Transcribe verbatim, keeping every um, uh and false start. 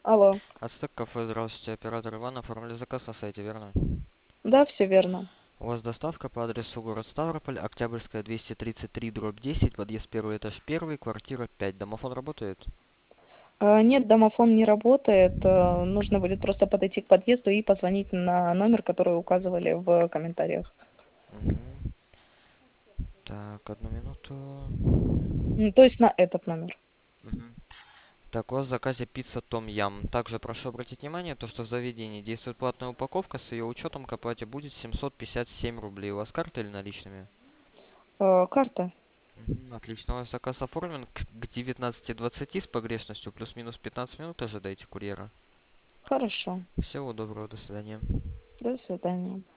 Алло. Ацтек кафе, здравствуйте. Оператор Иван, оформили заказ на сайте, верно? Да, все верно. У вас доставка по адресу город Ставрополь, Октябрьская, двести тридцать три, дробь десять, подъезд первый, этаж первый, квартира пять. Домофон работает? А, Нет, домофон не работает. э, Нужно будет просто подойти к подъезду и позвонить на номер, который указывали в комментариях. Мгм. Так, одну минуту. М, То есть на этот номер. Мгм. Так, у вас в заказе пицца Том Ям. Также прошу обратить внимание, то, что в заведении действует платная упаковка, с ее учетом к оплате будет семьсот пятьдесят семь рублей. У вас карта или наличными? Э, Карта. Мгм, отлично, у вас заказ оформлен к к девятнадцати двадцати с погрешностью плюс-минус пятнадцать минут ожидайте курьера. Хорошо. Всего доброго, до свидания. До свидания.